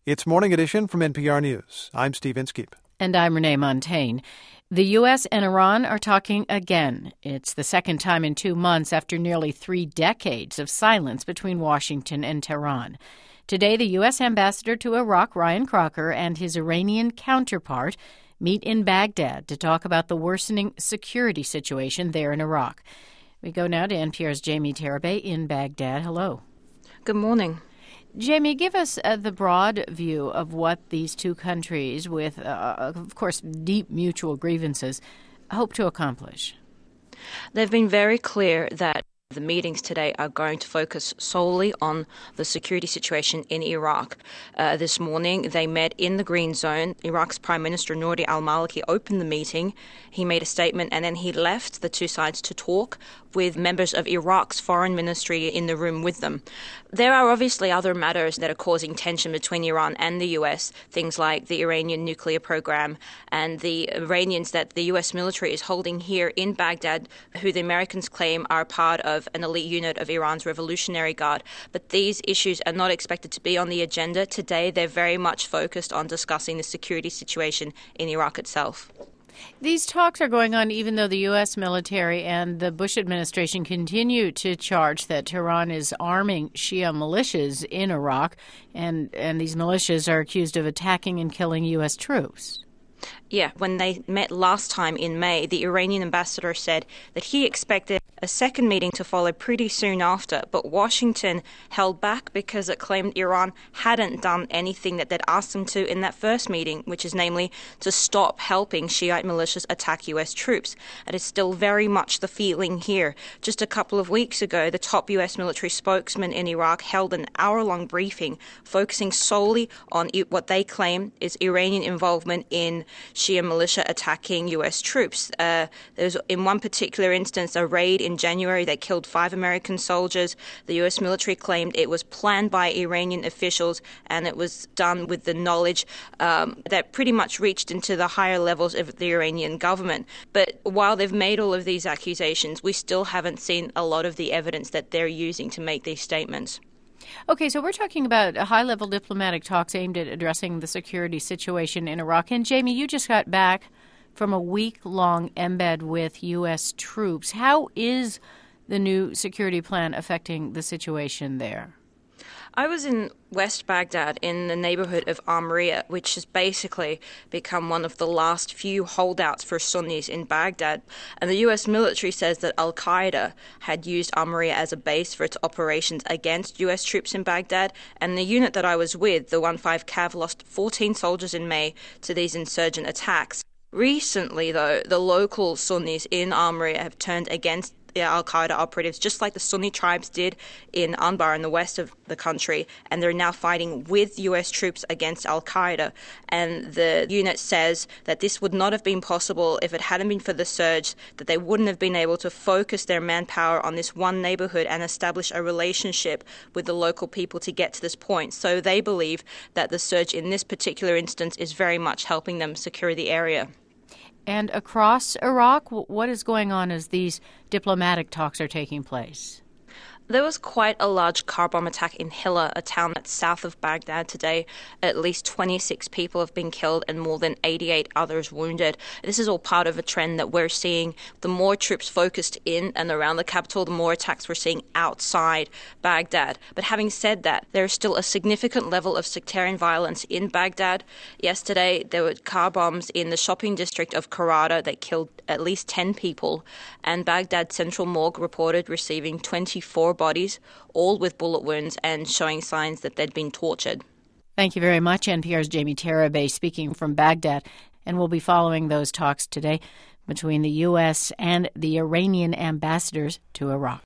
It's Morning Edition from NPR News. I'm Steve Inskeep. And I'm Renee Montaigne. The U.S. and Iran are talking again. It's the second time in 2 months after nearly 3 decades of silence between Washington and Tehran. Today, the U.S. ambassador to Iraq, Ryan Crocker, and his Iranian counterpart meet in Baghdad to talk about the worsening security situation there in Iraq. We go now to NPR's Jamie Terabay in Baghdad. Hello. Good morning. Jamie, give us the broad view of what these two countries with, of course, deep mutual grievances hope to accomplish. They've been very clear that the meetings today are going to focus solely on the security situation in Iraq. This morning, they met in the Green Zone. Iraq's Prime Minister Nouri al-Maliki opened the meeting. He made a statement and then he left the two sides to talk with members of Iraq's foreign ministry in the room with them. There are obviously other matters that are causing tension between Iran and the U.S., things like the Iranian nuclear program and the Iranians that the U.S. military is holding here in Baghdad, who the Americans claim are part of an elite unit of Iran's Revolutionary Guard. But these issues are not expected to be on the agenda today. They're very much focused on discussing the security situation in Iraq itself. These talks are going on even though the U.S. military and the Bush administration continue to charge that Tehran is arming Shia militias in Iraq, and these militias are accused of attacking and killing U.S. troops. Yeah, when they met last time in May, the Iranian ambassador said that he expected a second meeting to follow pretty soon after, but Washington held back because it claimed Iran hadn't done anything that they'd asked them to in that first meeting, which is namely to stop helping Shiite militias attack U.S. troops. It is still very much the feeling here. Just a couple of weeks ago, the top U.S. military spokesman in Iraq held an hour-long briefing focusing solely on what they claim is Iranian involvement in Shia militia attacking U.S. troops. There's, in one particular instance, a raid in January that killed 5 American soldiers. The U.S. military claimed it was planned by Iranian officials and it was done with the knowledge that pretty much reached into the higher levels of the Iranian government. But while they've made all of these accusations, we still haven't seen a lot of the evidence that they're using to make these statements. Okay, so we're talking about high-level diplomatic talks aimed at addressing the security situation in Iraq. And Jamie, you just got back from a week-long embed with U.S. troops. How is the new security plan affecting the situation there? I was in West Baghdad in the neighborhood of Amriya, which has basically become one of the last few holdouts for Sunnis in Baghdad. And the U.S. military says that al-Qaeda had used Amriya as a base for its operations against U.S. troops in Baghdad. And the unit that I was with, the 15 Cav, lost 14 soldiers in May to these insurgent attacks. Recently, though, the local Sunnis in Amriya have turned against the al-Qaeda operatives, just like the Sunni tribes did in Anbar in the west of the country, and they're now fighting with U.S. troops against al-Qaeda. And the unit says that this would not have been possible if it hadn't been for the surge, that they wouldn't have been able to focus their manpower on this one neighborhood and establish a relationship with the local people to get to this point. So they believe that the surge in this particular instance is very much helping them secure the area. And across Iraq, what is going on as these diplomatic talks are taking place? There was quite a large car bomb attack in Hilla, a town that's south of Baghdad today. At least 26 people have been killed and more than 88 others wounded. This is all part of a trend that we're seeing. The more troops focused in and around the capital, the more attacks we're seeing outside Baghdad. But having said that, there is still a significant level of sectarian violence in Baghdad. Yesterday, there were car bombs in the shopping district of Karada that killed at least 10 people. And Baghdad Central Morgue reported receiving 24 bodies, all with bullet wounds and showing signs that they'd been tortured. Thank you very much. NPR's Jamie Terabay speaking from Baghdad. And we'll be following those talks today between the U.S. and the Iranian ambassadors to Iraq.